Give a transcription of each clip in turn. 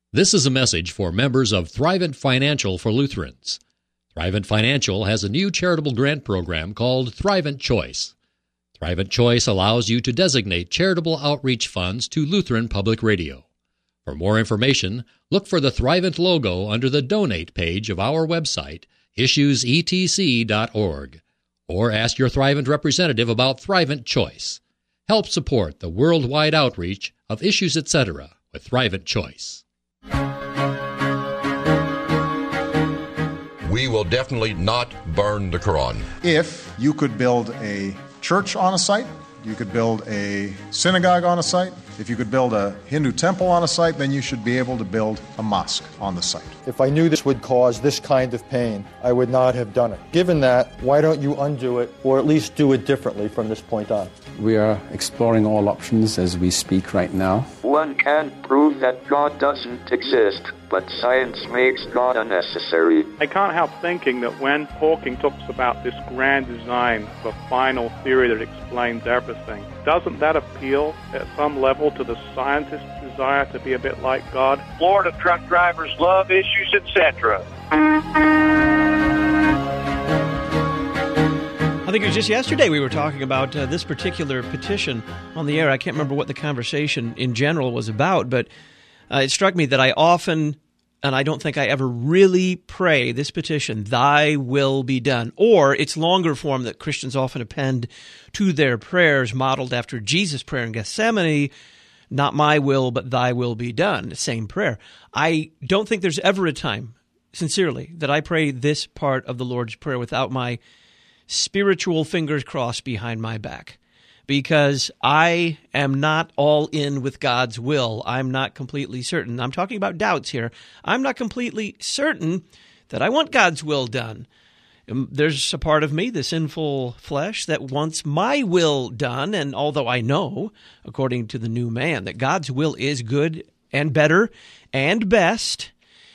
This is a message for members of Thrivent Financial for Lutherans. Thrivent Financial has a new charitable grant program called Thrivent Choice. Thrivent Choice allows you to designate charitable outreach funds to Lutheran Public Radio. For more information, look for the Thrivent logo under the Donate page of our website, issuesetc.org, or ask your Thrivent representative about Thrivent Choice. Help support the worldwide outreach of Issues Etc. with Thrivent Choice. We will definitely not burn the Quran. If you could build a church on a site, you could build a synagogue on a site, if you could build a Hindu temple on a site, then you should be able to build a mosque on the site. If I knew this would cause this kind of pain, I would not have done it. Given that, why don't you undo it, or at least do it differently from this point on? We are exploring all options as we speak right now. One can't prove that God doesn't exist, but science makes God unnecessary. I can't help thinking that when Hawking talks about this grand design, the final theory that explains everything, doesn't that appeal at some level to the scientist's desire to be a bit like God? Florida truck drivers love Issues Etc. I think it was just yesterday we were talking about this particular petition on the air. I can't remember what the conversation in general was about, but it struck me that I often, and I don't think I ever really pray this petition, "Thy will be done," or its longer form that Christians often append to their prayers, modeled after Jesus' prayer in Gethsemane, "Not my will, but thy will be done," the same prayer. I don't think there's ever a time, sincerely, that I pray this part of the Lord's Prayer without my spiritual fingers crossed behind my back, because I am not all in with God's will. I'm not completely certain. I'm talking about doubts here. I'm not completely certain that I want God's will done. There's a part of me, the sinful flesh, that wants my will done, and although I know, according to the new man, that God's will is good and better and best,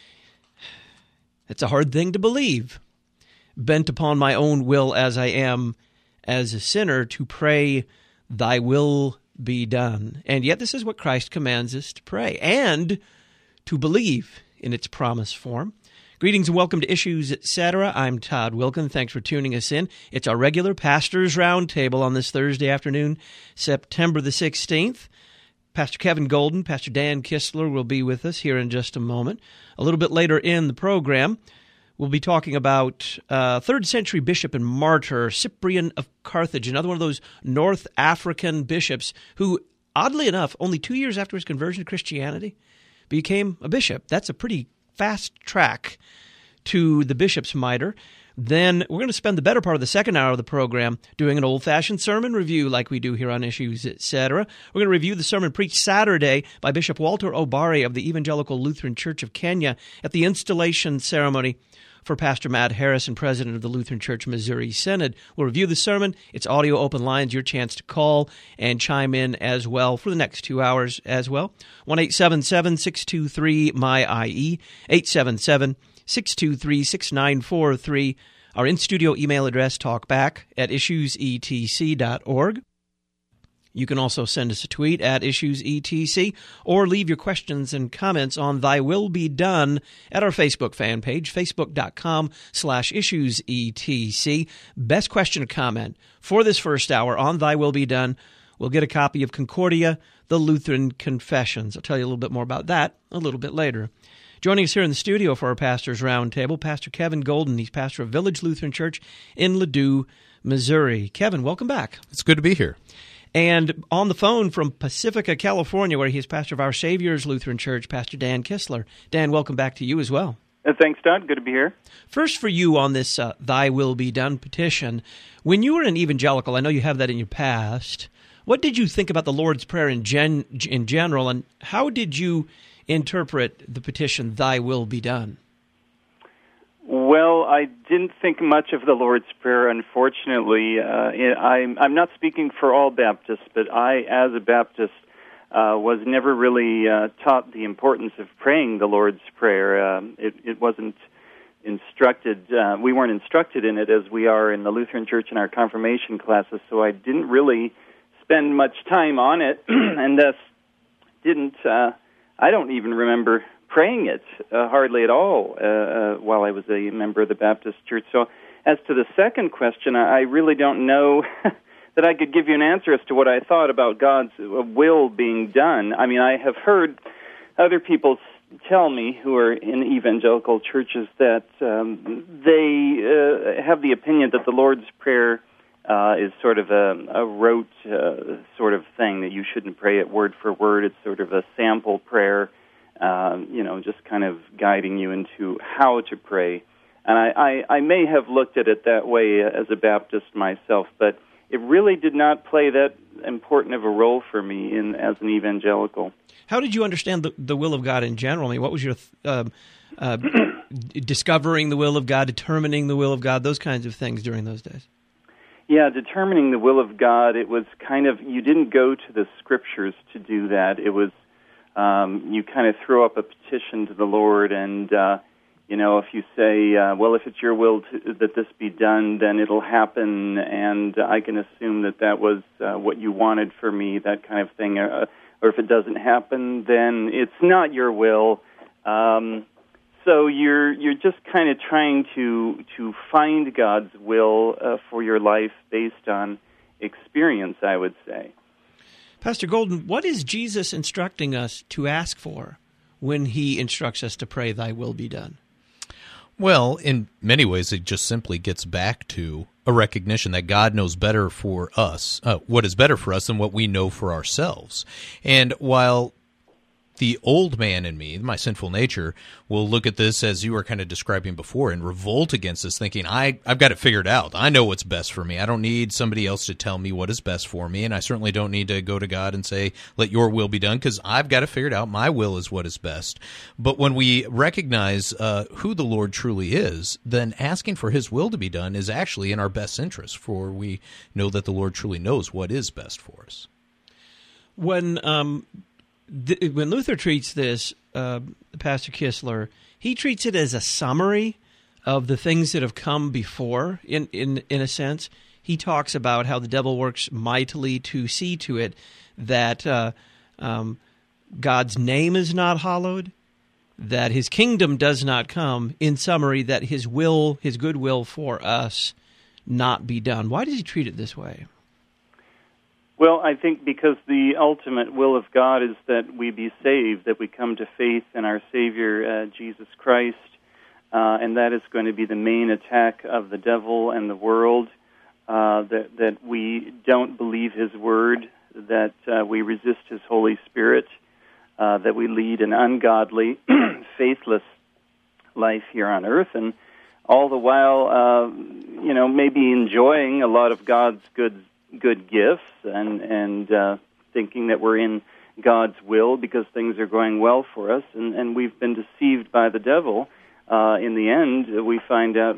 it's a hard thing to believe. Bent upon my own will as I am as a sinner, to pray, "Thy will be done." And yet this is what Christ commands us to pray, and to believe in its promise form. Greetings and welcome to Issues Etc. I'm Todd Wilken. Thanks for tuning us in. It's our regular Pastors Roundtable on this Thursday afternoon, September the 16th. Pastor Kevin Golden, Pastor Dan Kistler will be with us here in just a moment. A little bit later in the program, we'll be talking about 3rd century bishop and martyr Cyprian of Carthage, another one of those North African bishops who, oddly enough, only 2 years after his conversion to Christianity, became a bishop. That's a pretty fast track to the bishop's mitre. Then we're going to spend the better part of the second hour of the program doing an old-fashioned sermon review like we do here on Issues Etc. We're going to review the sermon preached Saturday by Bishop Walter Obari of the Evangelical Lutheran Church of Kenya at the installation ceremony for Pastor Matt Harrison, president of the Lutheran Church Missouri Synod. We'll review the sermon. It's audio open lines, your chance to call and chime in as well for the next 2 hours as well. 1-877-623-MY-IE, 877-623-6943. Our in-studio email address, talkback@issuesetc.org. You can also send us a tweet at IssuesETC, or leave your questions and comments on Thy Will Be Done at our Facebook fan page, facebook.com/IssuesETC. Best question or comment for this first hour on Thy Will Be Done will get a copy of Concordia, the Lutheran Confessions. I'll tell you a little bit more about that a little bit later. Joining us here in the studio for our Pastors Roundtable, Pastor Kevin Golden. He's pastor of Village Lutheran Church in Ladue, Missouri. Kevin, welcome back. It's good to be here. And on the phone from Pacifica, California, where he's pastor of Our Savior's Lutheran Church, Pastor Dan Kistler. Dan, welcome back to you as well. Thanks, Todd. Good to be here. First for you on this Thy Will Be Done petition, when you were an evangelical, I know you have that in your past, what did you think about the Lord's Prayer in general, and how did you interpret the petition, "Thy will be done"? Well, I didn't think much of the Lord's Prayer, unfortunately. I'm not speaking for all Baptists, but I, as a Baptist, was never really taught the importance of praying the Lord's Prayer. It wasn't instructed. We weren't instructed in it as we are in the Lutheran Church in our confirmation classes, so I didn't really spend much time on it, and thus didn't. I don't even remember praying it hardly at all while I was a member of the Baptist Church. So as to the second question, I really don't know that I could give you an answer as to what I thought about God's will being done. I mean, I have heard other people tell me who are in evangelical churches that they have the opinion that the Lord's Prayer is sort of a rote sort of thing, that you shouldn't pray it word for word. It's sort of a sample prayer, just kind of guiding you into how to pray. And I may have looked at it that way as a Baptist myself, but it really did not play that important of a role for me as an evangelical. How did you understand the will of God in general? I mean, what was your discovering the will of God, determining the will of God, those kinds of things during those days? Yeah, determining the will of God, it was kind of, you didn't go to the Scriptures to do that. It was, you kind of throw up a petition to the Lord, and if you say, well, if it's your will that this be done, then it'll happen, and I can assume that was what you wanted for me, that kind of thing. Or if it doesn't happen, then it's not your will. So you're just kind of trying to find God's will for your life based on experience, I would say. Pastor Golden, what is Jesus instructing us to ask for when he instructs us to pray, "Thy will be done"? Well, in many ways, it just simply gets back to a recognition that God knows better for us, what is better for us than what we know for ourselves. And while the old man in me, my sinful nature, will look at this as you were kind of describing before and revolt against this, thinking, I've got it figured out. I know what's best for me. I don't need somebody else to tell me what is best for me, and I certainly don't need to go to God and say, let your will be done, because I've got it figured out. My will is what is best. But when we recognize who the Lord truly is, then asking for his will to be done is actually in our best interest, for we know that the Lord truly knows what is best for us. When Luther treats this, Pastor Kistler, he treats it as a summary of the things that have come before, in a sense. He talks about how the devil works mightily to see to it that God's name is not hallowed, that his kingdom does not come, in summary, that his will, his good will for us not be done. Why does he treat it this way? Well, I think because the ultimate will of God is that we be saved, that we come to faith in our Savior, Jesus Christ, and that is going to be the main attack of the devil and the world, that we don't believe his word, that we resist his Holy Spirit, that we lead an ungodly, faithless life here on earth, and all the while, maybe enjoying a lot of God's good gifts and thinking that we're in God's will because things are going well for us, and we've been deceived by the devil. In the end, we find out,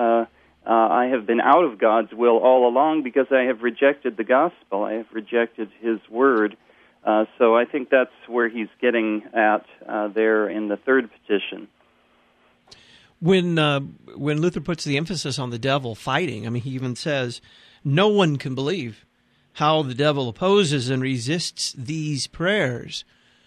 I have been out of God's will all along because I have rejected the gospel. I have rejected his word. So I think that's where he's getting at there in the third petition. When Luther puts the emphasis on the devil fighting, I mean, he even says, no one can believe how the devil opposes and resists these prayers.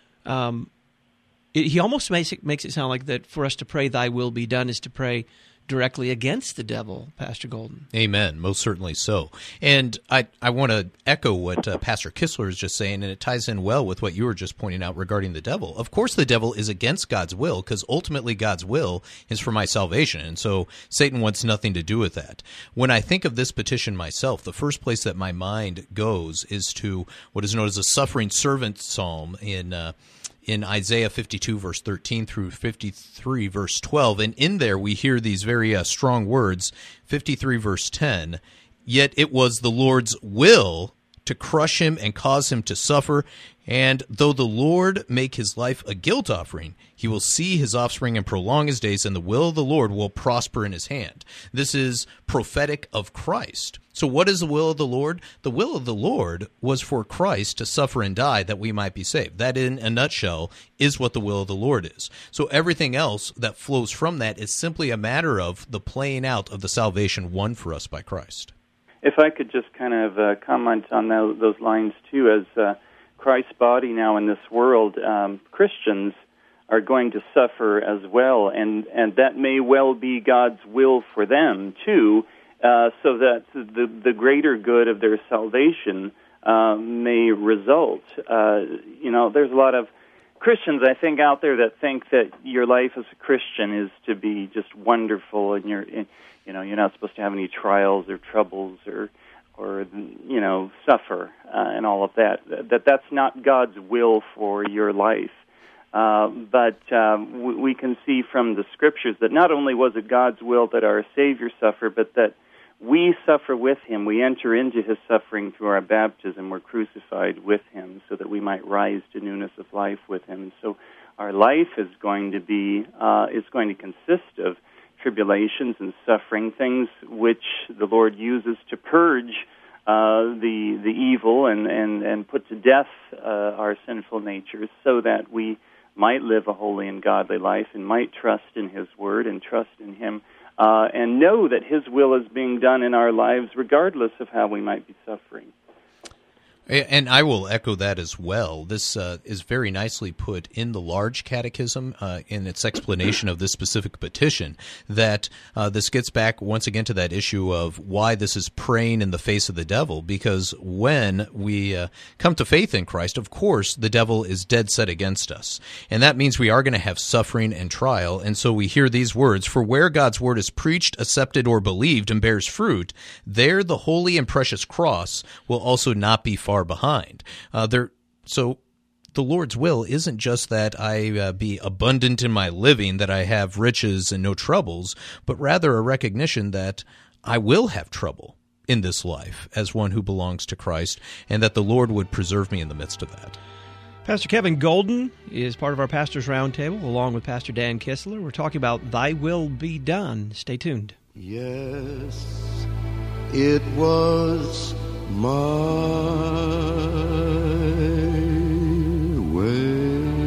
He almost makes it sound like that for us to pray, "Thy will be done," is to pray directly against the devil, Pastor Golden. Amen. Most certainly so. And I want to echo what Pastor Kistler is just saying, and it ties in well with what you were just pointing out regarding the devil. Of course, the devil is against God's will, because ultimately God's will is for my salvation, and so Satan wants nothing to do with that. When I think of this petition myself, the first place that my mind goes is to what is known as a suffering servant psalm in Isaiah 52, verse 13 through 53, verse 12. And in there we hear these very strong words, 53, verse 10, "Yet it was the Lord's will to crush him and cause him to suffer, and though the Lord make his life a guilt offering, he will see his offspring and prolong his days, and the will of the Lord will prosper in his hand." This is prophetic of Christ. So what is the will of the Lord? The will of the Lord was for Christ to suffer and die that we might be saved. That, in a nutshell, is what the will of the Lord is. So everything else that flows from that is simply a matter of the playing out of the salvation won for us by Christ. If I could just kind of comment on those lines, too, as Christ's body now in this world, Christians are going to suffer as well, and that may well be God's will for them too, so that the greater good of their salvation may result. There's a lot of Christians, I think, out there that think that your life as a Christian is to be just wonderful, and you're not supposed to have any trials or troubles or suffer and all of that. That's not God's will for your life. But we can see from the Scriptures that not only was it God's will that our Savior suffer, but that we suffer with Him. We enter into His suffering through our baptism. We're crucified with Him so that we might rise to newness of life with Him. So our life is going to consist of tribulations and suffering, things which the Lord uses to purge the evil and put to death our sinful natures, so that we might live a holy and godly life and might trust in His Word and trust in Him and know that His will is being done in our lives regardless of how we might be suffering. And I will echo that as well. This is very nicely put in the large catechism in its explanation of this specific petition, that this gets back once again to that issue of why this is praying in the face of the devil, because when we come to faith in Christ, of course, the devil is dead set against us. And that means we are going to have suffering and trial. And so we hear these words, "For where God's word is preached, accepted, or believed and bears fruit, there the holy and precious cross will also not be far behind." So the Lord's will isn't just that I be abundant in my living, that I have riches and no troubles, but rather a recognition that I will have trouble in this life as one who belongs to Christ, and that the Lord would preserve me in the midst of that. Pastor Kevin Golden is part of our Pastors Roundtable, along with Pastor Dan Kistler. We're talking about Thy Will Be Done. Stay tuned. Yes, it was my way.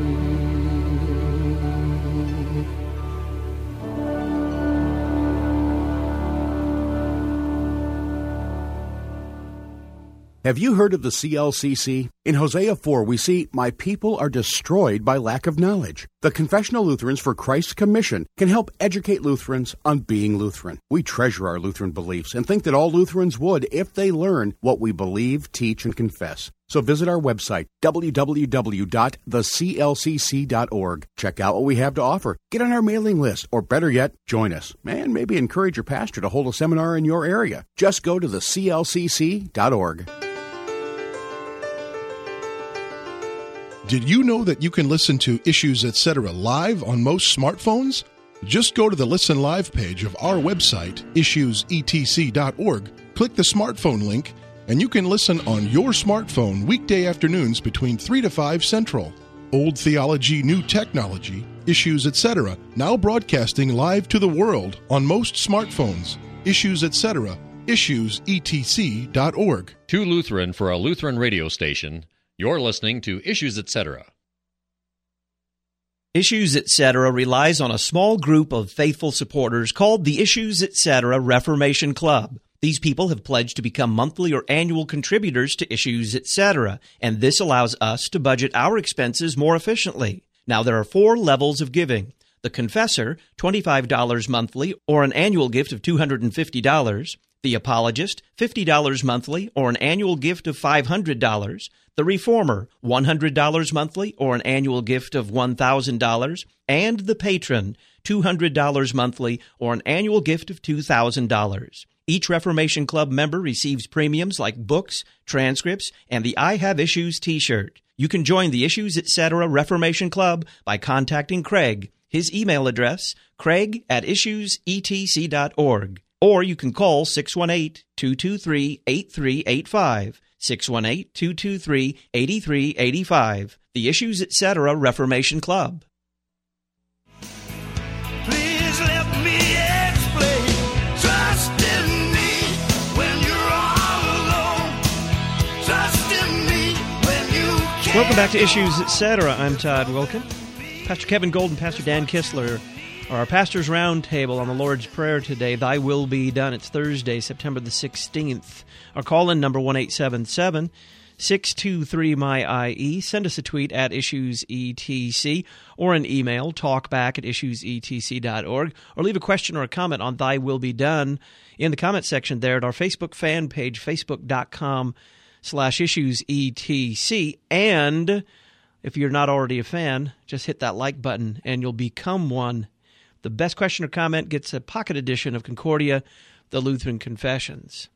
Have you heard of the CLCC? In Hosea 4, we see, "My people are destroyed by lack of knowledge." The Confessional Lutherans for Christ's Commission can help educate Lutherans on being Lutheran. We treasure our Lutheran beliefs and think that all Lutherans would if they learn what we believe, teach, and confess. So visit our website, www.theclcc.org. Check out what we have to offer. Get on our mailing list, or better yet, join us. And maybe encourage your pastor to hold a seminar in your area. Just go to theclcc.org. Did you know that you can listen to Issues Etc. live on most smartphones? Just go to the Listen Live page of our website, issuesetc.org, click the smartphone link, and you can listen on your smartphone weekday afternoons between 3 to 5 Central. Old theology, new technology, Issues Etc., now broadcasting live to the world on most smartphones. Issues Etc., issuesetc.org. Too Lutheran for a Lutheran radio station. You're listening to Issues Etc. Issues Etc. relies on a small group of faithful supporters called the Issues Etc. Reformation Club. These people have pledged to become monthly or annual contributors to Issues Etc., and this allows us to budget our expenses more efficiently. Now, there are 4 levels of giving. The Confessor, $25 monthly or an annual gift of $250. The Apologist, $50 monthly or an annual gift of $500. The Reformer, $100 monthly or an annual gift of $1,000. And the Patron, $200 monthly or an annual gift of $2,000. Each Reformation Club member receives premiums like books, transcripts, and the I Have Issues t-shirt. You can join the Issues Etc. Reformation Club by contacting Craig. His email address, craig@issuesetc.org. Or you can call 618-223-8385, 618-223-8385, the Issues Etc. Reformation Club. Please let me explain. Trust in me when you're all alone. Trust in me when you can't. Welcome back to Issues Etc. I'm Todd Wilkin. Pastor Kevin Golden, Pastor Dan Kistler are our Pastors Roundtable on the Lord's Prayer today. Thy Will Be Done. It's Thursday, September the 16th. Our call-in number 1-877 623-MY-IE. Send us a tweet at IssuesETC or an email, talkback@issuesetc.org, or leave a question or a comment on Thy Will Be Done in the comment section there at our Facebook fan page, facebook.com/issuesetc. And if you're not already a fan, just hit that like button and you'll become one. The best question or comment gets a pocket edition of Concordia, the Lutheran Confessions.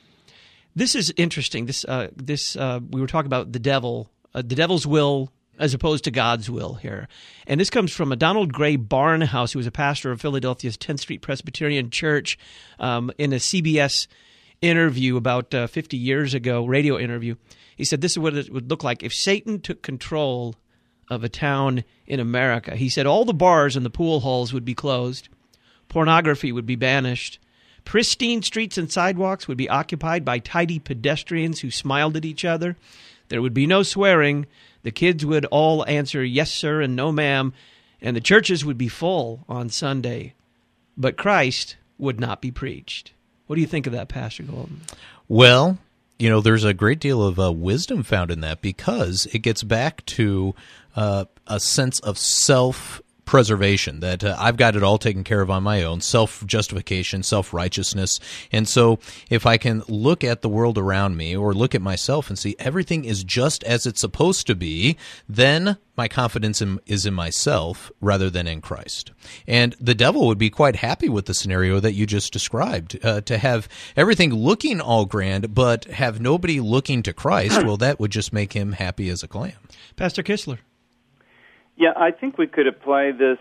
This is interesting. We were talking about the devil's will as opposed to God's will here. And this comes from a Donald Gray Barnhouse, who was a pastor of Philadelphia's 10th Street Presbyterian Church, in a CBS interview about 50 years ago, radio interview. He said this is what it would look like if Satan took control of a town in America. He said all the bars and the pool halls would be closed. Pornography would be banished. Pristine streets and sidewalks would be occupied by tidy pedestrians who smiled at each other. There would be no swearing. The kids would all answer yes, sir, and no, ma'am. And the churches would be full on Sunday. But Christ would not be preached. What do you think of that, Pastor Golden? Well, there's a great deal of wisdom found in that, because it gets back to a sense of self-preservation, that I've got it all taken care of on my own, self-justification, self-righteousness. And so if I can look at the world around me or look at myself and see everything is just as it's supposed to be, then my confidence is in myself rather than in Christ. And the devil would be quite happy with the scenario that you just described, to have everything looking all grand but have nobody looking to Christ. Well, that would just make him happy as a clam. Pastor Kistler. Yeah, I think we could apply this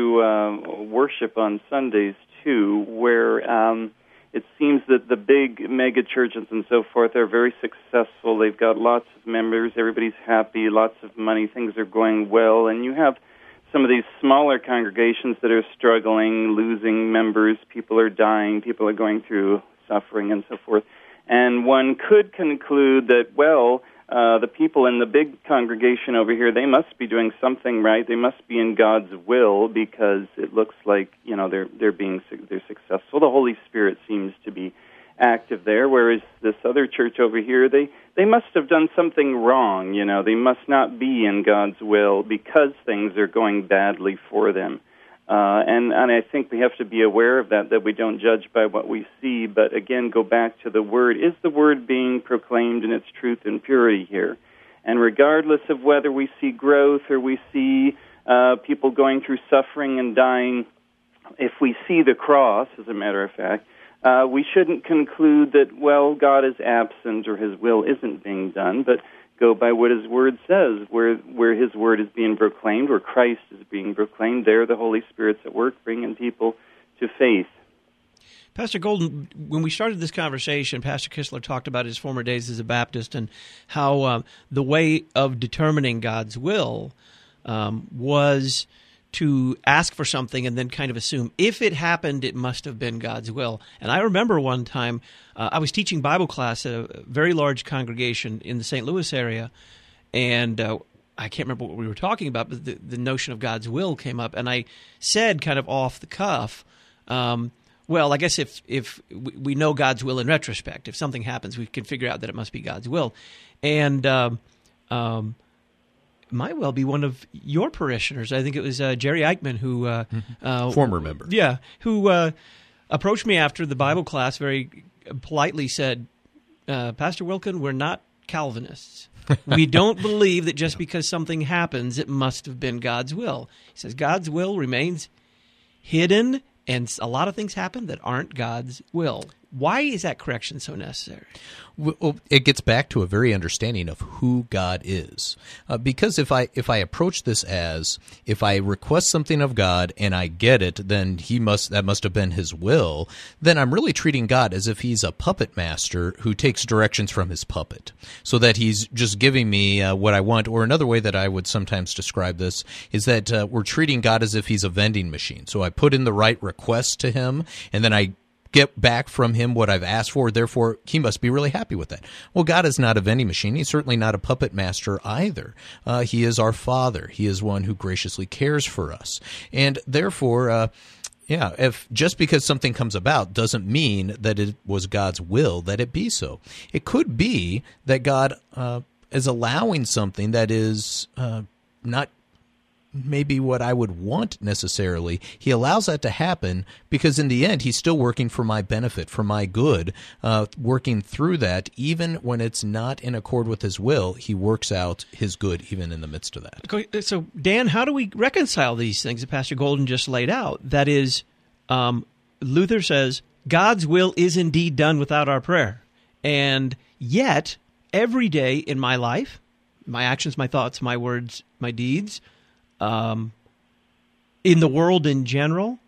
to worship on Sundays, too, where it seems that the big mega churches and so forth are very successful. They've got lots of members. Everybody's happy, lots of money. Things are going well. And you have some of these smaller congregations that are struggling, losing members. People are dying. People are going through suffering and so forth. And one could conclude that, well, the people in the big congregation over here, they must be doing something right. They must be in God's will, because it looks like, they're successful. The Holy Spirit seems to be active there, whereas this other church over here, they must have done something wrong. They must not be in God's will because things are going badly for them. And I think we have to be aware of that we don't judge by what we see, but again, go back to the Word. Is the Word being proclaimed in its truth and purity here? And regardless of whether we see growth or we see people going through suffering and dying, if we see the cross, as a matter of fact, we shouldn't conclude that, well, God is absent or His will isn't being done, but go by what His Word says. Where His Word is being proclaimed, where Christ is being proclaimed, there the Holy Spirit's at work bringing people to faith. Pastor Golden, when we started this conversation, Pastor Kistler talked about his former days as a Baptist and how the way of determining God's will was to ask for something and then kind of assume if it happened, it must have been God's will. And I remember one time I was teaching Bible class at a very large congregation in the St. Louis area, and I can't remember what we were talking about, but the notion of God's will came up, and I said kind of off the cuff, well, I guess if we know God's will in retrospect, if something happens, we can figure out that it must be God's will. And might well be one of your parishioners. I think it was Jerry Eichmann who... former member. Yeah, who approached me after the Bible class, very politely said, Pastor Wilkin, we're not Calvinists. We don't believe that just because something happens, it must have been God's will. He says God's will remains hidden, and a lot of things happen that aren't God's will. Why is that correction so necessary? Well, it gets back to a very understanding of who God is. Because if I approach this as, if I request something of God and I get it, then that must have been His will, then I'm really treating God as if He's a puppet master who takes directions from his puppet, so that He's just giving me what I want. Or another way that I would sometimes describe this is that we're treating God as if He's a vending machine. So I put in the right request to Him, and then I get back from Him what I've asked for, therefore He must be really happy with that. Well, God is not a vending machine. He's certainly not a puppet master either. He is our Father. He is one who graciously cares for us. And therefore, Yeah, if just because something comes about doesn't mean that it was God's will that it be so. It could be that God is allowing something that is not maybe what I would want necessarily. He allows that to happen because in the end, he's still working for my benefit, for my good, working through that. Even when it's not in accord with his will, he works out his good even in the midst of that. So, Dan, how do we reconcile these things that Pastor Golden just laid out? That is, Luther says, God's will is indeed done without our prayer. And yet, every day in my life, my actions, my thoughts, my words, my deeds, in the world in general,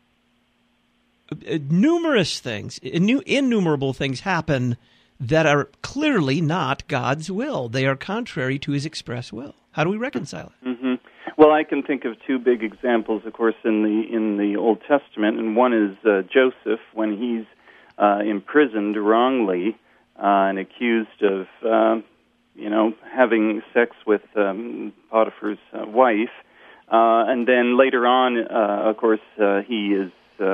numerous things, innumerable things happen that are clearly not God's will. They are contrary to his express will. How do we reconcile it? Mm-hmm. Well, I can think of two big examples, of course, in the Old Testament, and one is Joseph when he's imprisoned wrongly and accused of, having sex with Potiphar's wife. And then later on, of course, he is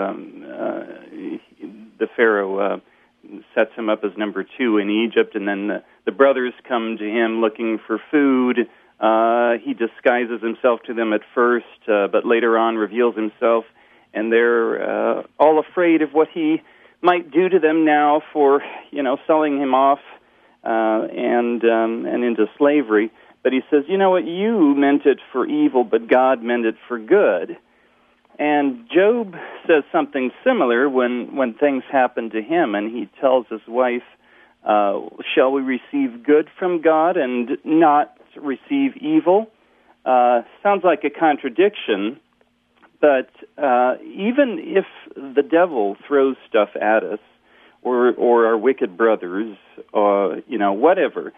the Pharaoh sets him up as number 2 in Egypt, and then the brothers come to him looking for food. He disguises himself to them at first, but later on reveals himself, and they're all afraid of what he might do to them now for selling him off and into slavery. But he says, you know what, you meant it for evil, but God meant it for good. And Job says something similar when things happen to him, and he tells his wife, shall we receive good from God and not receive evil? Sounds like a contradiction, but even if the devil throws stuff at us, or our wicked brothers, or whatever,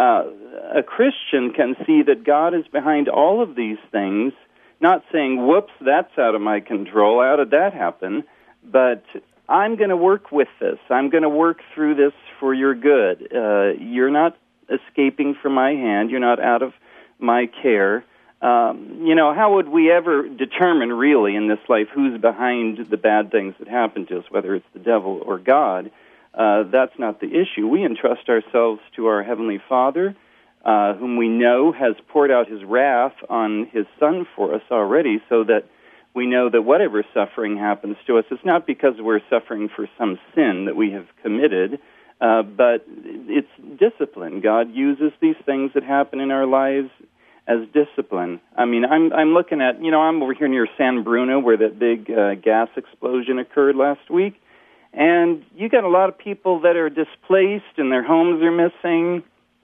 a Christian can see that God is behind all of these things, not saying, whoops, that's out of my control, how did that happen? But I'm going to work with this. I'm going to work through this for your good. You're not escaping from my hand. You're not out of my care. How would we ever determine really in this life who's behind the bad things that happen to us, whether it's the devil or God? That's not the issue. We entrust ourselves to our Heavenly Father, whom we know has poured out his wrath on his Son for us already, so that we know that whatever suffering happens to us, it's not because we're suffering for some sin that we have committed, but it's discipline. God uses these things that happen in our lives as discipline. I mean, I'm looking at, I'm over here near San Bruno where that big gas explosion occurred last week, and you got a lot of people that are displaced and their homes are missing,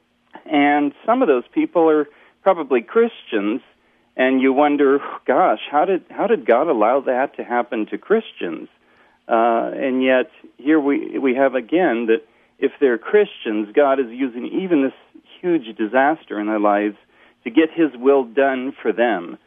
and some of those people are probably Christians, and you wonder, gosh, how did God allow that to happen to Christians? And yet here we have again that if they're Christians, God is using even this huge disaster in their lives to get his will done for them,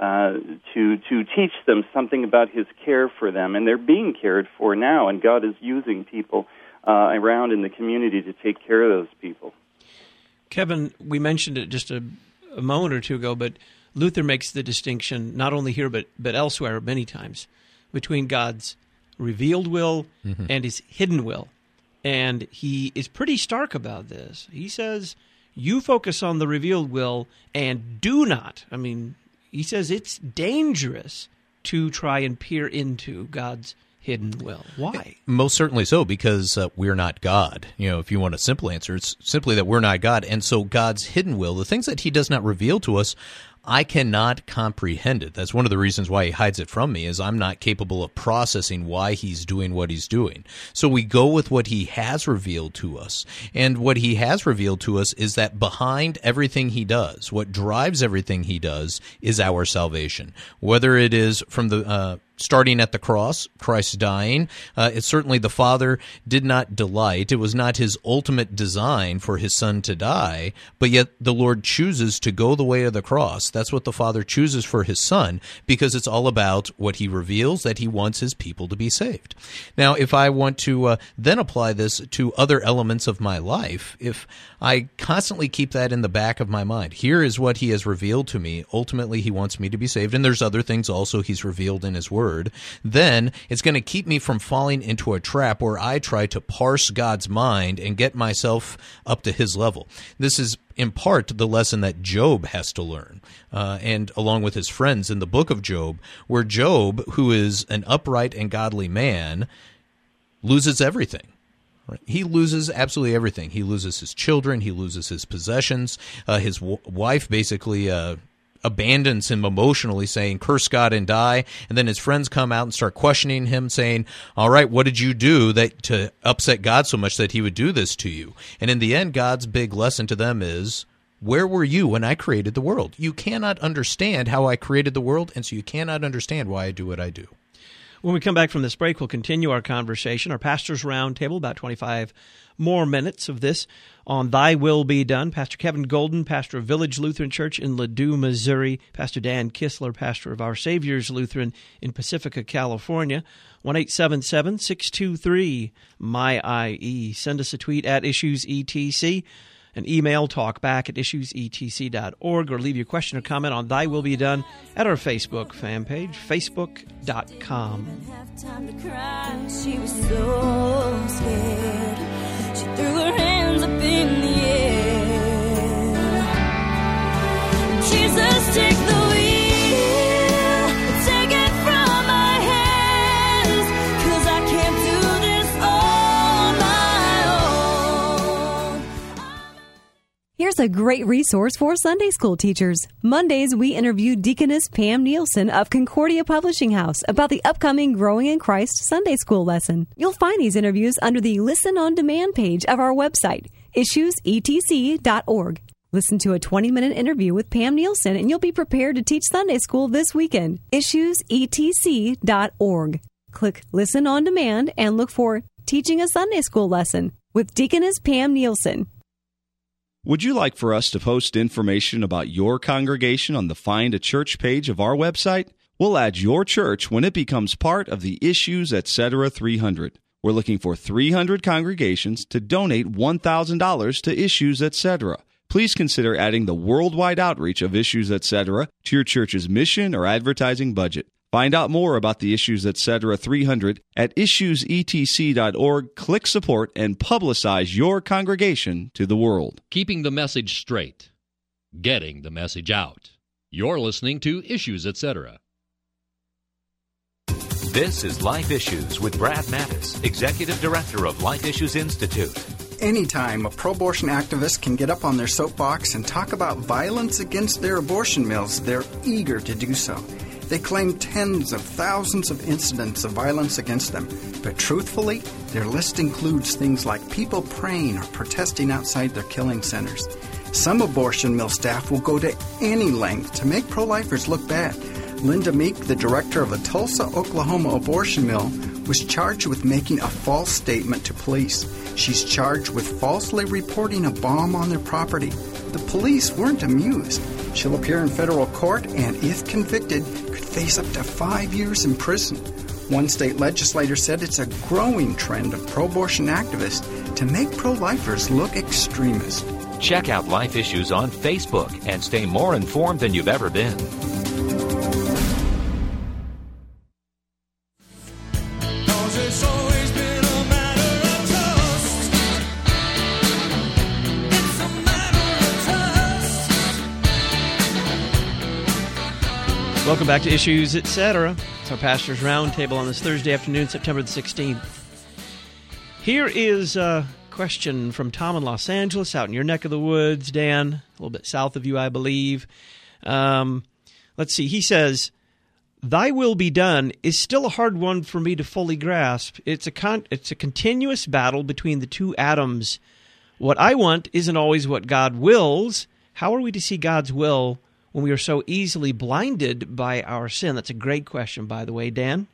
to teach them something about his care for them. And they're being cared for now, and God is using people around in the community to take care of those people. Kevin, we mentioned it just a moment or two ago, but Luther makes the distinction, not only here but elsewhere many times, between God's revealed will and his hidden will. And he is pretty stark about this. He says, you focus on the revealed will and do not. I mean, he says it's dangerous to try and peer into God's hidden will. Why? Most certainly so, because we're not God. If you want a simple answer, it's simply that we're not God. And so God's hidden will, the things that he does not reveal to us, I cannot comprehend it. That's one of the reasons why he hides it from me, is I'm not capable of processing why he's doing what he's doing. So we go with what he has revealed to us. And what he has revealed to us is that behind everything he does, what drives everything he does, is our salvation. Whether it is from the starting at the cross, Christ dying, it's certainly the Father did not delight. It was not his ultimate design for his Son to die, but yet the Lord chooses to go the way of the cross. That's what the Father chooses for his Son, because it's all about what he reveals, that he wants his people to be saved. Now, if I want to then apply this to other elements of my life, if I constantly keep that in the back of my mind, here is what he has revealed to me. Ultimately, he wants me to be saved, and there's other things also he's revealed in his Word. Word, then it's going to keep me from falling into a trap where I try to parse God's mind and get myself up to His level. This is in part the lesson that Job has to learn, and along with his friends in the book of Job, where Job, who is an upright and godly man, loses everything. Right? He loses absolutely everything. He loses his children. He loses his possessions. His wife basically abandons him emotionally, saying, "Curse God and die." And then his friends come out and start questioning him, saying, "All right, what did you do that to upset God so much that He would do this to you?" And in the end, God's big lesson to them is, where were you when I created the world? You cannot understand how I created the world, and so you cannot understand why I do what I do. When we come back from this break, we'll continue our conversation, our Pastor's Roundtable, about 25 more minutes of this on Thy Will Be Done. Pastor Kevin Golden, pastor of Village Lutheran Church in Ladue, Missouri. Pastor Dan Kistler, pastor of Our Savior's Lutheran in Pacifica, California. 1-877-623-MY-IE. Send us a tweet at IssuesETC. An email, talkback@issuesetc.org, or leave your question or comment on Thy Will Be Done at our Facebook fan page, facebook.com. Time to cry. She was so scared. She threw her hands up in the air. Jesus, take the wheel. Take it from my hands. 'Cause I can't do this all my own. Here's a great resource for Sunday school teachers. Mondays, we interview Deaconess Pam Nielsen of Concordia Publishing House about the upcoming Growing in Christ Sunday school lesson. You'll find these interviews under the Listen on Demand page of our website, issuesetc.org. Listen to a 20-minute interview with Pam Nielsen, and you'll be prepared to teach Sunday school this weekend. issuesetc.org. Click Listen on Demand and look for Teaching a Sunday School Lesson with Deaconess Pam Nielsen. Would you like for us to post information about your congregation on the Find a Church page of our website? We'll add your church when it becomes part of the Issues Etc. 300. We're looking for 300 congregations to donate $1,000 to Issues Etc. Please consider adding the worldwide outreach of Issues Etc. to your church's mission or advertising budget. Find out more about the Issues Etc. 300 at issuesetc.org. Click support and publicize your congregation to the world. Keeping the message straight. Getting the message out. You're listening to Issues Etc. This is Life Issues with Brad Mattis, Executive Director of Life Issues Institute. Anytime a pro-abortion activist can get up on their soapbox and talk about violence against their abortion mills, they're eager to do so. They claim tens of thousands of incidents of violence against them. But truthfully, their list includes things like people praying or protesting outside their killing centers. Some abortion mill staff will go to any length to make pro-lifers look bad. Linda Meek, the director of a Tulsa, Oklahoma abortion mill, was charged with making a false statement to police. She's charged with falsely reporting a bomb on their property. The police weren't amused. She'll appear in federal court and, if convicted, could face up to 5 years in prison. One state legislator said it's a growing trend of pro-abortion activists to make pro-lifers look extremist. Check out Life Issues on Facebook and stay more informed than you've ever been. Welcome back to Issues Etc. It's our Pastor's Roundtable on this Thursday afternoon, September the 16th. Here is a question from Tom in Los Angeles, out in your neck of the woods, Dan, a little bit south of you, I believe. Let's see. He says, "Thy will be done is still a hard one for me to fully grasp. It's a continuous battle between the two atoms. What I want isn't always what God wills. How are we to see God's will when we are so easily blinded by our sin?" That's a great question, by the way. Dan?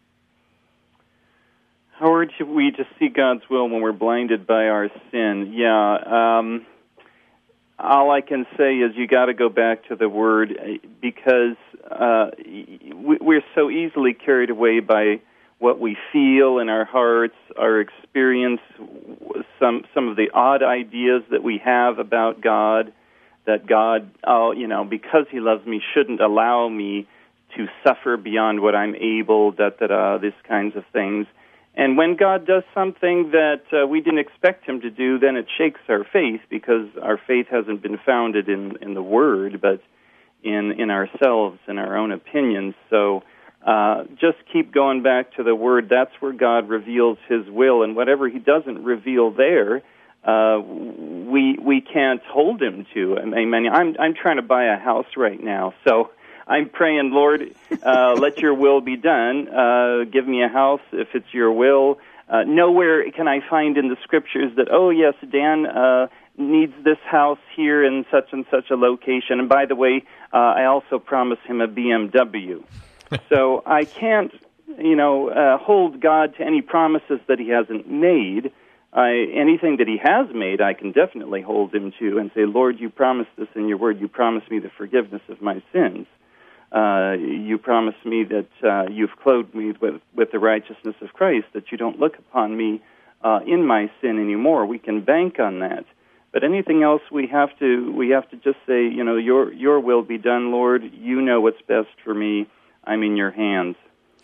How are we to see God's will when we're blinded by our sin? All I can say is you got to go back to the Word, because we're so easily carried away by what we feel in our hearts, our experience, some of the odd ideas that we have about God, that God, because He loves me, shouldn't allow me to suffer beyond what I'm able, these kinds of things. And when God does something that we didn't expect him to do, then it shakes our faith, because our faith hasn't been founded in the Word, but in ourselves and our own opinions. So just keep going back to the Word. That's where God reveals his will, and whatever he doesn't reveal there, we can't hold him to. I mean, I'm trying to buy a house right now, so I'm praying, Lord, let your will be done. Give me a house if it's your will. Nowhere can I find in the Scriptures that, oh, yes, Dan needs this house here in such and such a location. And by the way, I also promised him a BMW. So I can't, hold God to any promises that he hasn't made. Anything that he has made, I can definitely hold him to and say, Lord, you promised this in your word. You promised me the forgiveness of my sins. You promised me that you've clothed me with the righteousness of Christ, that you don't look upon me in my sin anymore. We can bank on that. But anything else, we have to just say, your will be done, Lord. You know what's best for me. I'm in your hands.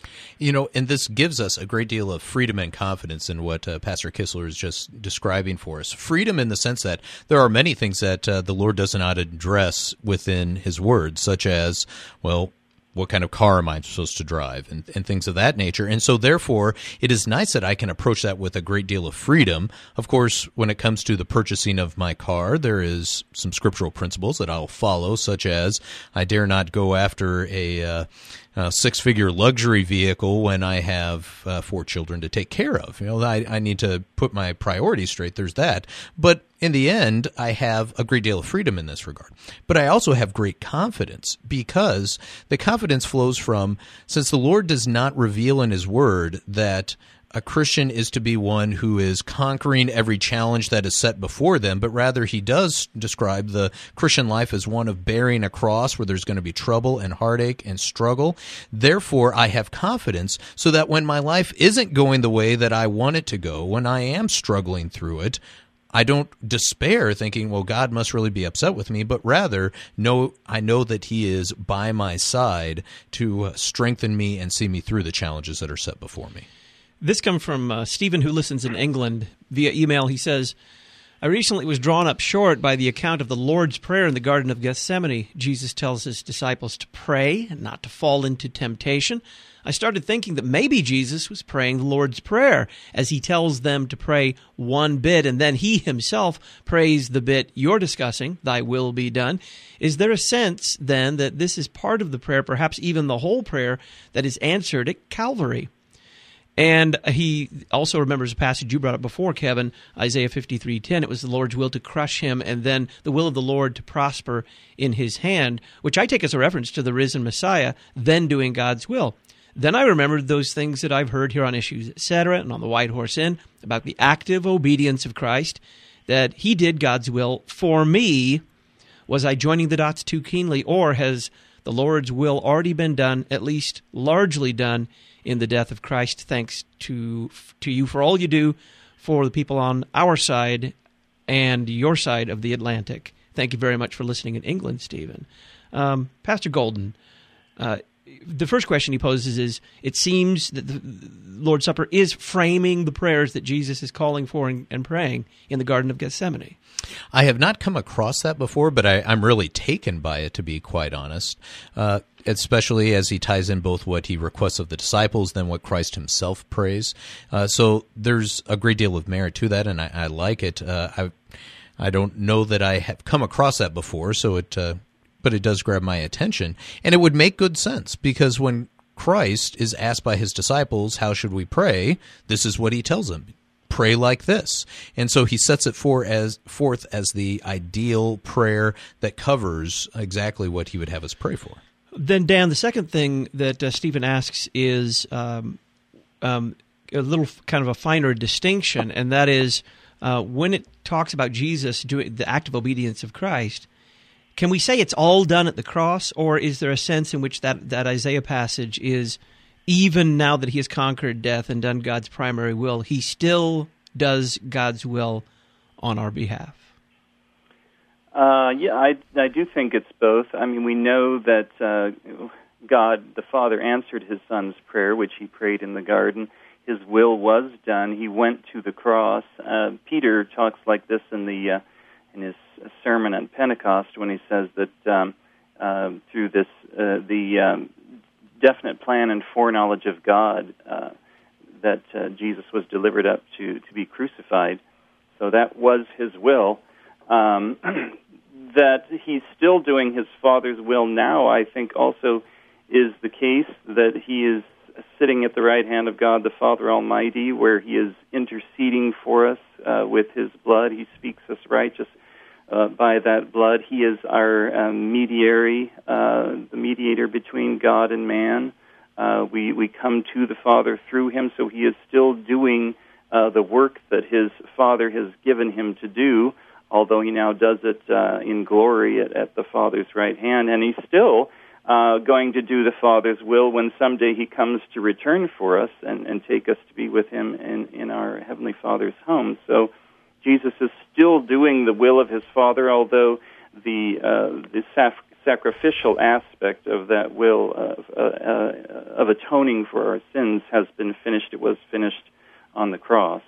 And this gives us a great deal of freedom and confidence in what Pastor Kistler is just describing for us. Freedom in the sense that there are many things that the Lord does not address within his word, such as, well, what kind of car am I supposed to drive, and things of that nature. And so, therefore, it is nice that I can approach that with a great deal of freedom. Of course, when it comes to the purchasing of my car, there is some scriptural principles that I'll follow, such as I dare not go after a six-figure luxury vehicle when I have 4 children to take care of. I need to put my priorities straight. There's that. But in the end, I have a great deal of freedom in this regard. But I also have great confidence, because the confidence flows from, since the Lord does not reveal in his word that a Christian is to be one who is conquering every challenge that is set before them, but rather he does describe the Christian life as one of bearing a cross where there's going to be trouble and heartache and struggle. Therefore, I have confidence so that when my life isn't going the way that I want it to go, when I am struggling through it, I don't despair thinking, well, God must really be upset with me, but rather I know that he is by my side to strengthen me and see me through the challenges that are set before me. This comes from Stephen, who listens in England via email. He says, I recently was drawn up short by the account of the Lord's Prayer in the Garden of Gethsemane. Jesus tells his disciples to pray and not to fall into temptation. I started thinking that maybe Jesus was praying the Lord's Prayer as he tells them to pray one bit, and then he himself prays the bit you're discussing, thy will be done. Is there a sense, then, that this is part of the prayer, perhaps even the whole prayer, that is answered at Calvary? And he also remembers a passage you brought up before, Kevin, Isaiah 53:10. It was the Lord's will to crush him, and then the will of the Lord to prosper in his hand, which I take as a reference to the risen Messiah, then doing God's will. Then I remembered those things that I've heard here on Issues, Etc., and on the White Horse Inn, about the active obedience of Christ, that he did God's will for me. Was I joining the dots too keenly, or has the Lord's will already been done, at least largely done, in the death of Christ? Thanks to you for all you do for the people on our side and your side of the Atlantic. Thank you very much for listening in England, Stephen. Pastor Golden, the first question he poses is, it seems that the Lord's Supper is framing the prayers that Jesus is calling for and praying in the Garden of Gethsemane. I have not come across that before, but I'm really taken by it, to be quite honest, especially as he ties in both what he requests of the disciples, then what Christ himself prays. So there's a great deal of merit to that, and I like it. I don't know that I have come across that before, but it does grab my attention. And it would make good sense, because when Christ is asked by his disciples, how should we pray, this is what he tells them. Pray like this. And so he sets it forth as the ideal prayer that covers exactly what he would have us pray for. Then, Dan, the second thing that Stephen asks is a little kind of a finer distinction, and that is when it talks about Jesus doing the active obedience of Christ, can we say it's all done at the cross, or is there a sense in which that Isaiah passage is, even now that he has conquered death and done God's primary will, he still does God's will on our behalf? I do think it's both. I mean, we know that God the Father answered his Son's prayer, which he prayed in the garden. His will was done. He went to the cross. Peter talks like this in his sermon on Pentecost when he says that through this the definite plan and foreknowledge of God that Jesus was delivered up to be crucified. So that was his will. That he's still doing his Father's will now, I think also is the case, that he is sitting at the right hand of God the Father Almighty, where he is interceding for us with his blood. He speaks us righteous by that blood. He is our mediator, the mediator between God and man. We come to the Father through him, so he is still doing the work that his Father has given him to do, although he now does it in glory at the Father's right hand. And he's still going to do the Father's will when someday he comes to return for us and take us to be with him in our Heavenly Father's home. So Jesus is still doing the will of his Father, although the sacrificial aspect of that will of atoning for our sins has been finished. It was finished on the cross.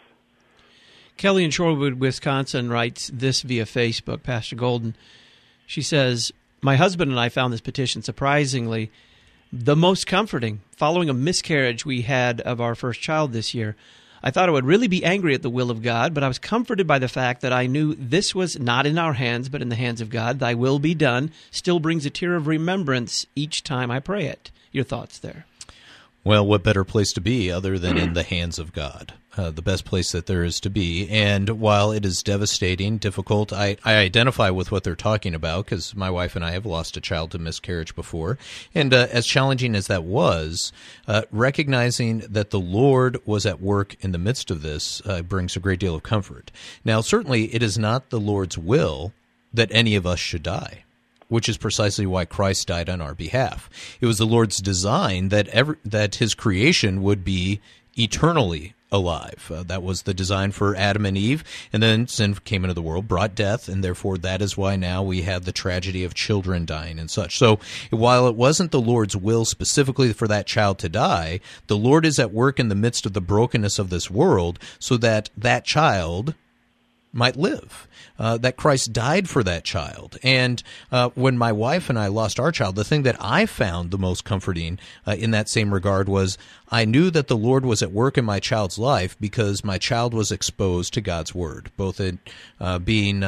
Kelly in Shorewood, Wisconsin writes this via Facebook, Pastor Golden. She says, "My husband and I found this petition surprisingly the most comforting. Following a miscarriage we had of our first child this year, I thought I would really be angry at the will of God, but I was comforted by the fact that I knew this was not in our hands, but in the hands of God. Thy will be done still brings a tear of remembrance each time I pray it." Your thoughts there? Well, what better place to be other than in the hands of God? The best place that there is to be. And while it is devastating, difficult, I identify with what they're talking about because my wife and I have lost a child to miscarriage before. And as challenging as that was, recognizing that the Lord was at work in the midst of this brings a great deal of comfort. Now, certainly it is not the Lord's will that any of us should die, which is precisely why Christ died on our behalf. It was the Lord's design that his creation would be eternally alive. That was the design for Adam and Eve, and then sin came into the world, brought death, and therefore that is why now we have the tragedy of children dying and such. So while it wasn't the Lord's will specifically for that child to die, the Lord is at work in the midst of the brokenness of this world so that that child might live, that Christ died for that child. And when my wife and I lost our child, the thing that I found the most comforting in that same regard was I knew that the Lord was at work in my child's life because my child was exposed to God's Word, both in being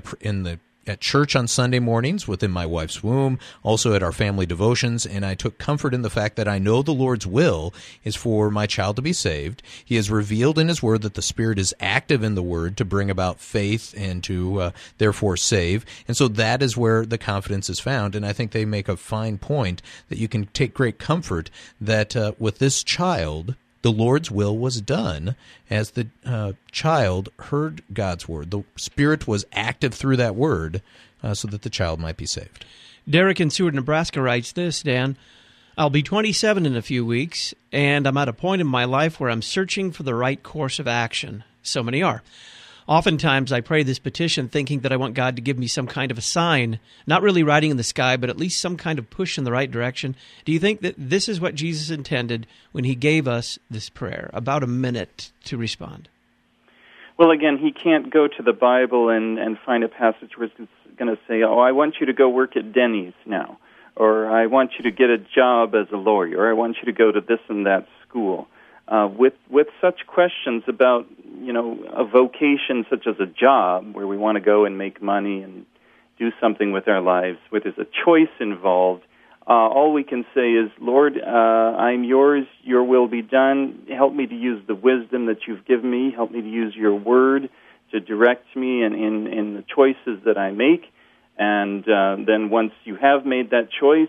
at church on Sunday mornings within my wife's womb, also at our family devotions, and I took comfort in the fact that I know the Lord's will is for my child to be saved. He has revealed in his word that the Spirit is active in the word to bring about faith and to therefore save, and so that is where the confidence is found, and I think they make a fine point that you can take great comfort that with this child, the Lord's will was done as the child heard God's word. The Spirit was active through that word so that the child might be saved. Derek in Seward, Nebraska writes this, Dan, "I'll be 27 in a few weeks, and I'm at a point in my life where I'm searching for the right course of action. So many are. Oftentimes, I pray this petition thinking that I want God to give me some kind of a sign, not really writing in the sky, but at least some kind of push in the right direction. Do you think that this is what Jesus intended when he gave us this prayer?" About a minute to respond. Well, again, he can't go to the Bible and find a passage where it's going to say, "Oh, I want you to go work at Denny's now," or "I want you to get a job as a lawyer," or "I want you to go to this and that school." With such questions about, a vocation such as a job where we want to go and make money and do something with our lives, where there's a choice involved, all we can say is, "Lord, I'm yours, your will be done. Help me to use the wisdom that you've given me. Help me to use your word to direct me in the choices that I make." And then once you have made that choice,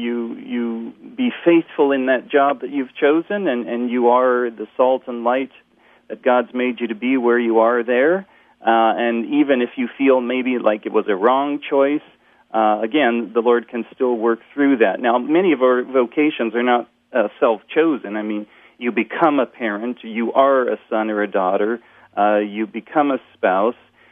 you be faithful in that job that you've chosen, and you are the salt and light that God's made you to be where you are there. And even if you feel maybe like it was a wrong choice, again, the Lord can still work through that. Now, many of our vocations are not self-chosen. I mean, you become a parent, you are a son or a daughter, you become a spouse.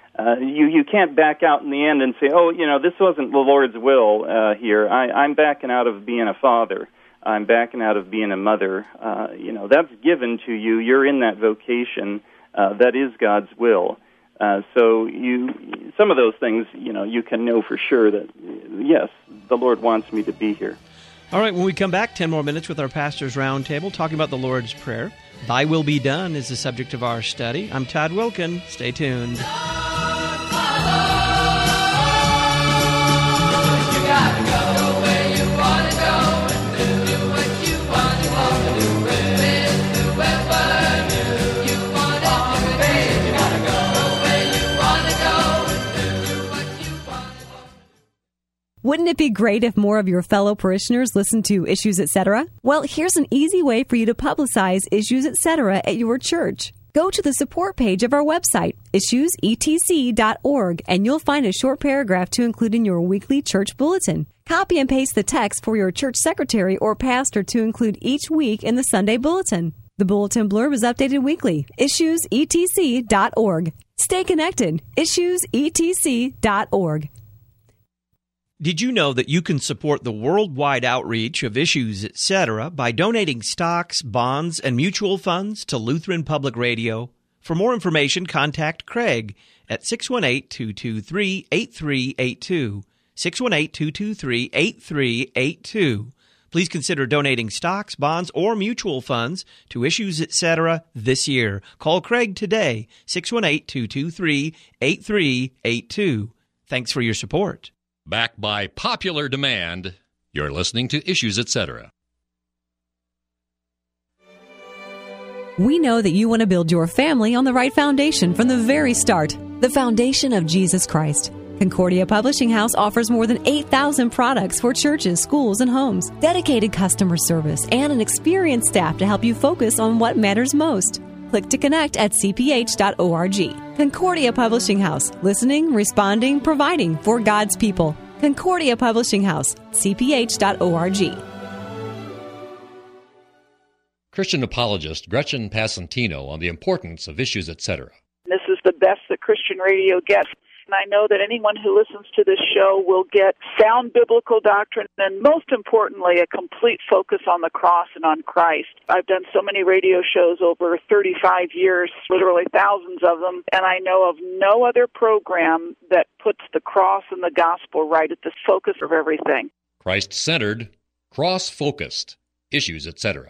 You can't back out in the end and say, "Oh, this wasn't the Lord's will here. I'm backing out of being a father." I'm backing out of being a mother. That's given to you. You're in that vocation. That is God's will. So some of those things, you can know for sure that, yes, the Lord wants me to be here. All right, when we come back, 10 more minutes with our Pastor's Roundtable, talking about the Lord's Prayer. Thy will be done is the subject of our study. I'm Todd Wilkin. Stay tuned. Wouldn't it be great if more of your fellow parishioners listened to Issues Etc.? Well, here's an easy way for you to publicize Issues Etc. at your church. Go to the support page of our website, issuesetc.org, and you'll find a short paragraph to include in your weekly church bulletin. Copy and paste the text for your church secretary or pastor to include each week in the Sunday bulletin. The bulletin blurb is updated weekly. Issuesetc.org. Stay connected. Issuesetc.org. Did you know that you can support the worldwide outreach of Issues Etc. by donating stocks, bonds, and mutual funds to Lutheran Public Radio? For more information, contact Craig at 618-223-8382, 618-223-8382. Please consider donating stocks, bonds, or mutual funds to Issues Etc. this year. Call Craig today, 618-223-8382. Thanks for your support. Back by popular demand, you're listening to Issues Etc. We know that you want to build your family on the right foundation from the very start, the foundation of Jesus Christ. Concordia Publishing House offers more than 8,000 products for churches, schools, and homes, dedicated customer service, and an experienced staff to help you focus on what matters most. Click to connect at cph.org. Concordia Publishing House. Listening, responding, providing for God's people. Concordia Publishing House. cph.org. Christian apologist Gretchen Passantino on the importance of Issues Etc. This is the best that Christian radio gets. And I know that anyone who listens to this show will get sound biblical doctrine and, most importantly, a complete focus on the cross and on Christ. I've done so many radio shows over 35 years, literally thousands of them, and I know of no other program that puts the cross and the gospel right at the focus of everything. Christ-centered, cross-focused, Issues Etc.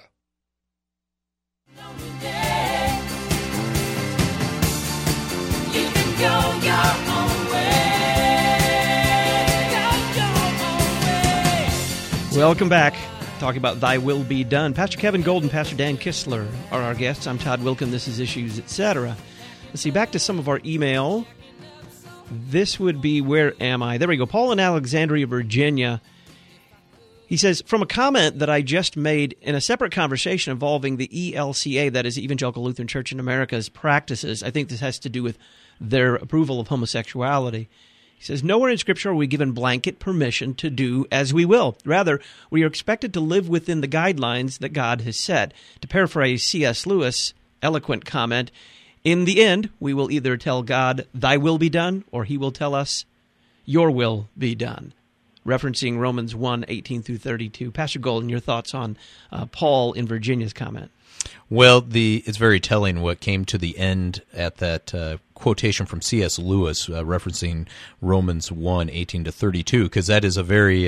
Welcome back. Talking about Thy Will Be Done. Pastor Kevin Golden, Pastor Dan Kistler are our guests. I'm Todd Wilkin. This is Issues Etc. Let's see, back to some of our email. This would be, where am I? There we go. Paul in Alexandria, Virginia. He says, from a comment that I just made in a separate conversation involving the ELCA, that is Evangelical Lutheran Church in America's practices, I think this has to do with their approval of homosexuality. He says, nowhere in Scripture are we given blanket permission to do as we will. Rather, we are expected to live within the guidelines that God has set. To paraphrase C.S. Lewis' eloquent comment, in the end, we will either tell God, thy will be done, or he will tell us, your will be done. Referencing Romans 1:18-32. Pastor Golden, your thoughts on Paul in Virginia's comment? Well, it's very telling what came to the end at that quotation from C.S. Lewis referencing Romans 1:18-32, because that is a very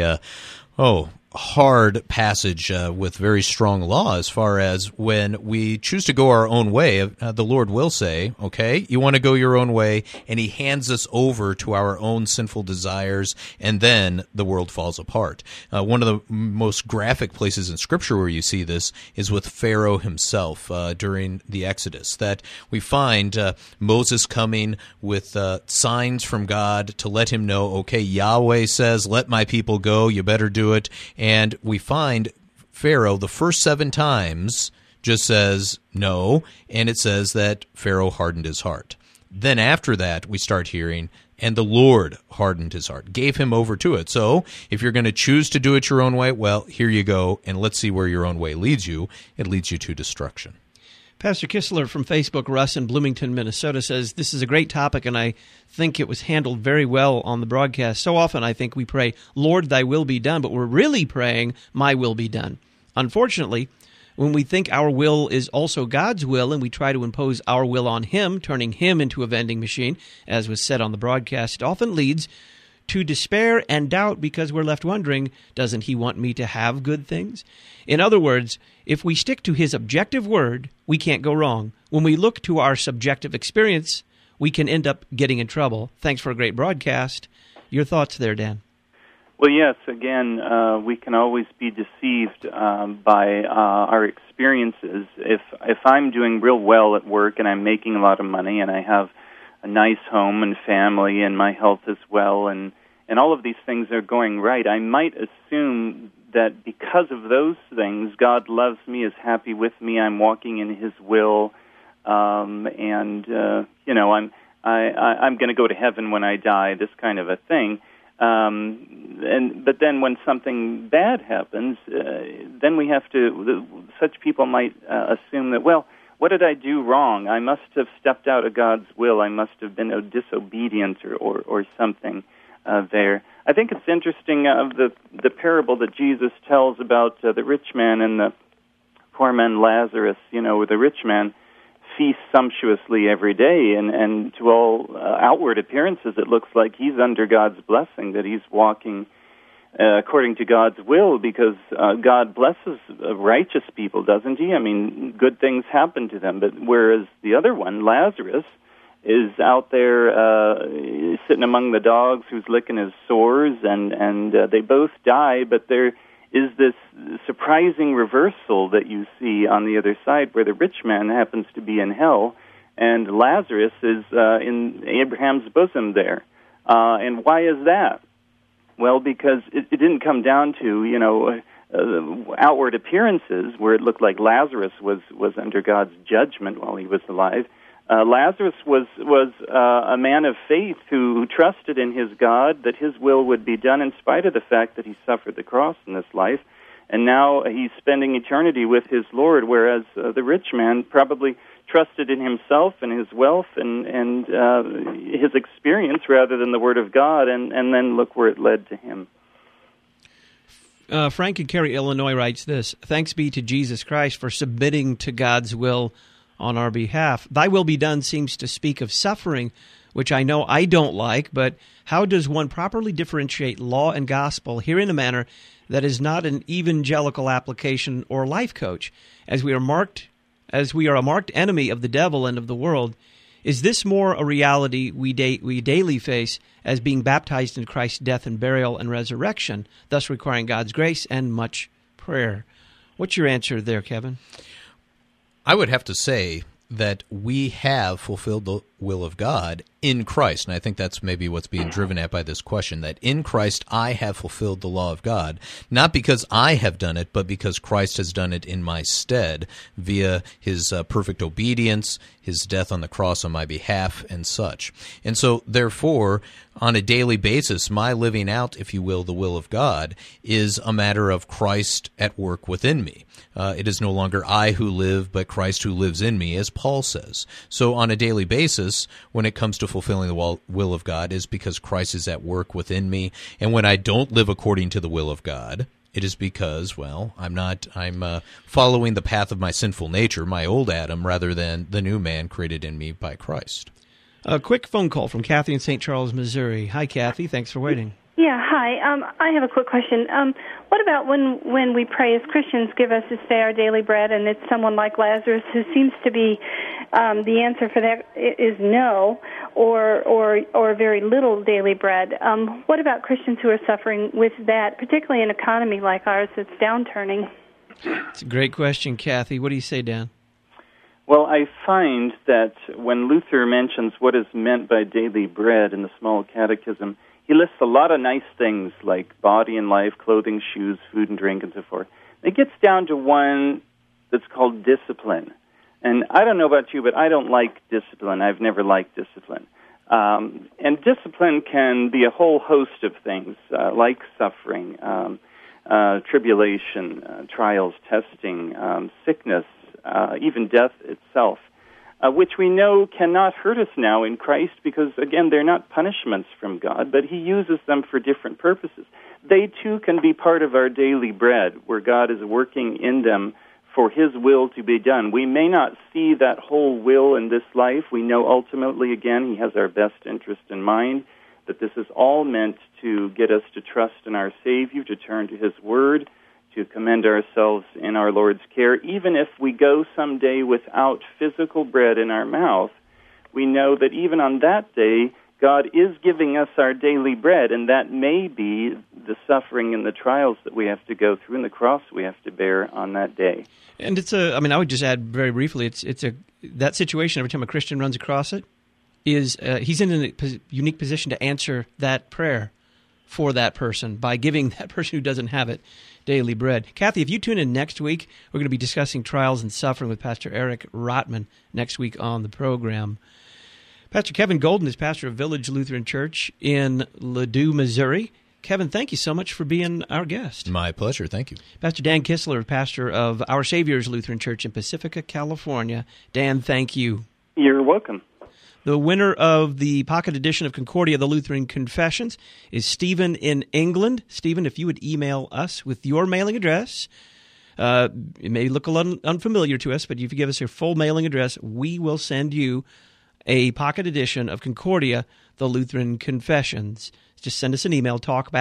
hard passage with very strong law as far as when we choose to go our own way, the Lord will say, okay, you want to go your own way, and he hands us over to our own sinful desires, and then the world falls apart. One of the most graphic places in Scripture where you see this is with Pharaoh himself during the Exodus, that we find Moses coming with signs from God to let him know, okay, Yahweh says, let my people go, you better do it. And we find Pharaoh the first 7 times just says no, and it says that Pharaoh hardened his heart. Then after that, we start hearing, and the Lord hardened his heart, gave him over to it. So if you're going to choose to do it your own way, well, here you go, and let's see where your own way leads you. It leads you to destruction. Pastor Kistler from Facebook, Russ in Bloomington, Minnesota, says, this is a great topic, and I think it was handled very well on the broadcast. So often I think we pray, Lord, thy will be done, but we're really praying, my will be done. Unfortunately, when we think our will is also God's will and we try to impose our will on Him, turning Him into a vending machine, as was said on the broadcast, it often leads to despair and doubt because we're left wondering, doesn't He want me to have good things? In other words, if we stick to His objective word, we can't go wrong. When we look to our subjective experience, we can end up getting in trouble. Thanks for a great broadcast. Your thoughts there, Dan? Well, yes, again, we can always be deceived by our experiences. If I'm doing real well at work and I'm making a lot of money and I have a nice home and family and my health is well and all of these things are going right, I might assume that because of those things, God loves me, is happy with me, I'm walking in His will, I'm going to go to heaven when I die, this kind of a thing. But then when something bad happens, then we have to, such people might assume that, well, what did I do wrong? I must have stepped out of God's will. I must have been disobedient or something there. I think it's interesting the parable that Jesus tells about the rich man and the poor man Lazarus. The rich man feasts sumptuously every day, and to all outward appearances, it looks like he's under God's blessing, that he's walking according to God's will, because God blesses righteous people, doesn't He? I mean, good things happen to them. But whereas the other one, Lazarus, is out there sitting among the dogs, who's licking his sores, and they both die, but there is this surprising reversal that you see on the other side, where the rich man happens to be in hell, and Lazarus is in Abraham's bosom there. And why is that? Well, because it didn't come down to, outward appearances, where it looked like Lazarus was under God's judgment while he was alive. Lazarus was a man of faith who trusted in his God that His will would be done in spite of the fact that he suffered the cross in this life, and now he's spending eternity with his Lord, whereas the rich man probably trusted in himself and his wealth and his experience rather than the Word of God, and then look where it led to him. Frank in Cary, Illinois writes this: "Thanks be to Jesus Christ for submitting to God's will on our behalf. Thy will be done seems to speak of suffering, which I know I don't like, but how does one properly differentiate law and gospel here in a manner that is not an evangelical application or life coach? As we are a marked enemy of the devil and of the world, is this more a reality we daily face as being baptized in Christ's death and burial and resurrection, thus requiring God's grace and much prayer?" What's your answer there, Kevin? I would have to say that we have fulfilled the will of God in Christ, and I think that's maybe what's being driven at by this question, that in Christ I have fulfilled the law of God, not because I have done it, but because Christ has done it in my stead via His perfect obedience, His death on the cross on my behalf, and such. And so, therefore, on a daily basis, my living out, if you will, the will of God is a matter of Christ at work within me. It is no longer I who live, but Christ who lives in me, as Paul says. So on a daily basis, when it comes to fulfilling the will of God, is because Christ is at work within me. And when I don't live according to the will of God, it is because, well, I'm following the path of my sinful nature, my old Adam, rather than the new man created in me by Christ. A quick phone call from Kathy in St. Charles, Missouri. Hi, Kathy. Thanks for waiting. Yeah, hi. I have a quick question. What about when we pray as Christians, give us this day our daily bread, and it's someone like Lazarus who seems to be the answer for that is no, or very little daily bread. What about Christians who are suffering with that, particularly in an economy like ours that's downturning? It's a great question, Kathy. What do you say, Dan? Well, I find that when Luther mentions what is meant by daily bread in the Small Catechism, he lists a lot of nice things like body and life, clothing, shoes, food and drink, and so forth. It gets down to one that's called discipline. And I don't know about you, but I don't like discipline. I've never liked discipline. And discipline can be a whole host of things, like suffering, tribulation, trials, testing, sickness, even death itself. which we know cannot hurt us now in Christ because, again, they're not punishments from God, but he uses them for different purposes. They, too, can be part of our daily bread, where God is working in them for his will to be done. We may not see that whole will in this life. We know ultimately, again, he has our best interest in mind, that this is all meant to get us to trust in our Savior, to turn to his word, to commend ourselves in our Lord's care. Even if we go someday without physical bread in our mouth, we know that even on that day, God is giving us our daily bread, and that may be the suffering and the trials that we have to go through and the cross we have to bear on that day. And I would just add very briefly, that situation, every time a Christian runs across it, is he's in a unique position to answer that prayer for that person by giving that person who doesn't have it daily bread. Kathy, if you tune in next week, we're going to be discussing trials and suffering with Pastor Eric Rotman next week on the program. Pastor Kevin Golden is pastor of Village Lutheran Church in Ladue, Missouri. Kevin, thank you so much for being our guest. My pleasure. Thank you. Pastor Dan Kistler, pastor of Our Savior's Lutheran Church in Pacifica, California. Dan, thank you. You're welcome. The winner of the pocket edition of Concordia, the Lutheran Confessions, is Stephen in England. Stephen, if you would email us with your mailing address, it may look a little unfamiliar to us, but if you give us your full mailing address, we will send you a pocket edition of Concordia, the Lutheran Confessions. Just send us an email,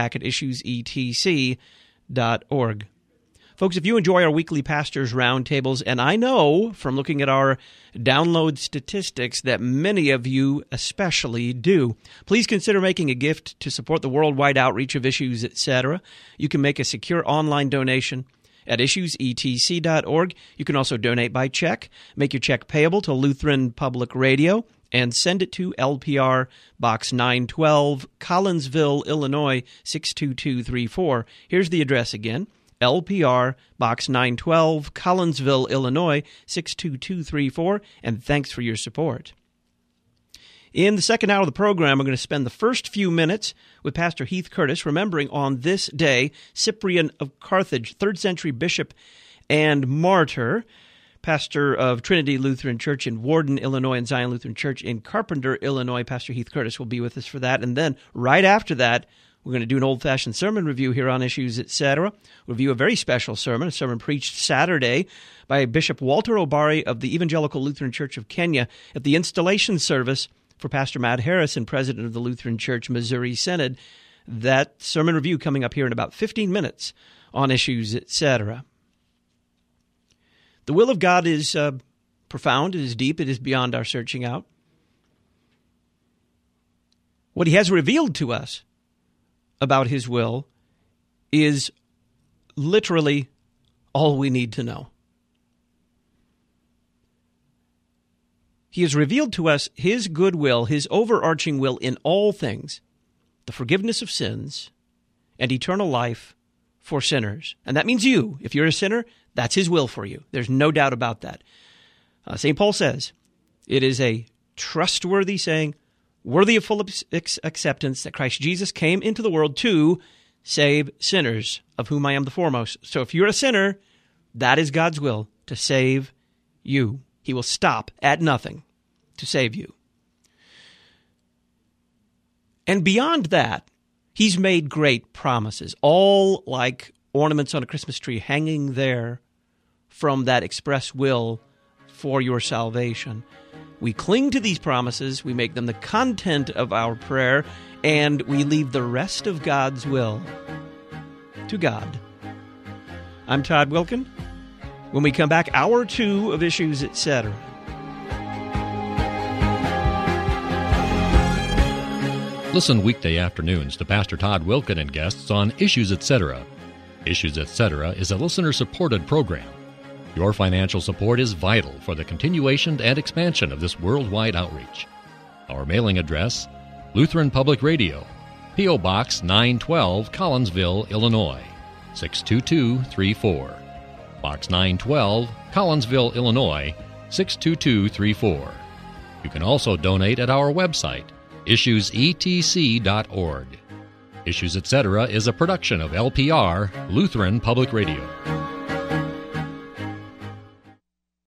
talkback@issuesetc.org. Folks, if you enjoy our weekly Pastors Roundtables, and I know from looking at our download statistics that many of you especially do, please consider making a gift to support the worldwide outreach of Issues, etc. You can make a secure online donation at issuesetc.org. You can also donate by check. Make your check payable to Lutheran Public Radio and send it to LPR Box 912, Collinsville, Illinois 62234. Here's the address again. LPR Box 912, Collinsville, Illinois 62234, and thanks for your support. In the second hour of the program, we're going to spend the first few minutes with Pastor Heath Curtis, remembering on this day Cyprian of Carthage, 3rd century bishop and martyr, pastor of Trinity Lutheran Church in Warden, Illinois, and Zion Lutheran Church in Carpenter, Illinois. Pastor Heath Curtis will be with us for that. And then right after that, we're going to do an old-fashioned sermon review here on Issues, etc. Review a very special sermon, a sermon preached Saturday by Bishop Walter Obari of the Evangelical Lutheran Church of Kenya at the installation service for Pastor Matt Harrison, president of the Lutheran Church Missouri Synod. That sermon review coming up here in about 15 minutes on Issues, etc. The will of God is profound, it is deep, it is beyond our searching out. What he has revealed to us about his will is literally all we need to know. He has revealed to us his good will, his overarching will in all things, the forgiveness of sins and eternal life for sinners. And that means you. If you're a sinner, that's his will for you. There's no doubt about that. St. Paul says it is a trustworthy saying, worthy of full acceptance, that Christ Jesus came into the world to save sinners, of whom I am the foremost. So if you're a sinner, that is God's will, to save you. He will stop at nothing to save you. And beyond that, he's made great promises, all like ornaments on a Christmas tree hanging there from that express will for your salvation. We cling to these promises, we make them the content of our prayer, and we leave the rest of God's will to God. I'm Todd Wilkin. When we come back, hour 2 of Issues, etc. Listen weekday afternoons to Pastor Todd Wilkin and guests on Issues, etc. Issues, etc. is a listener-supported program. Your financial support is vital for the continuation and expansion of this worldwide outreach. Our mailing address, Lutheran Public Radio, P.O. Box 912, Collinsville, Illinois, 62234. Box 912, Collinsville, Illinois, 62234. You can also donate at our website, issuesetc.org. Issues, etc. is a production of LPR, Lutheran Public Radio.